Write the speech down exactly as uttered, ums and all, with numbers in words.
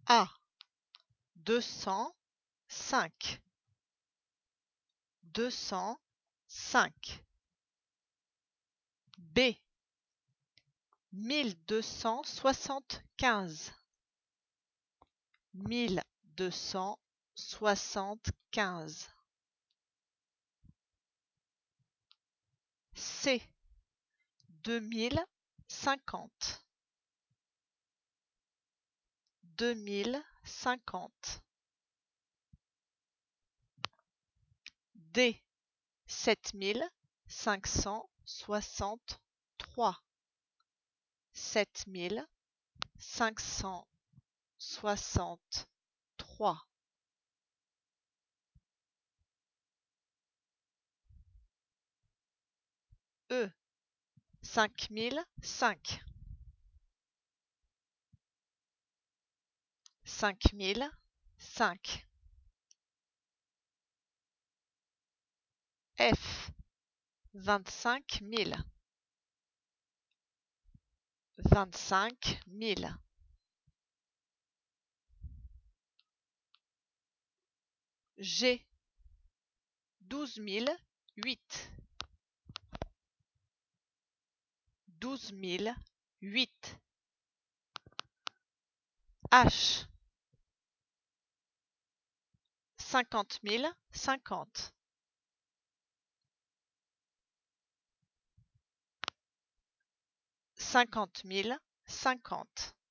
A deux cent cinq, deux cent cinq. B mille deux cent soixante-quinze, mille deux cent soixante-quinze. C deux mille cinquante, deux mille cinquante. D sept mille cinq cent soixante-trois, sept mille cinq cent soixante-trois. E cinq mille cinq, cinq mille cinq. F vingt-cinq mille, vingt-cinq mille. G douze mille huit, douze mille huit. H cinquante mille cinquante, cinquante mille cinquante.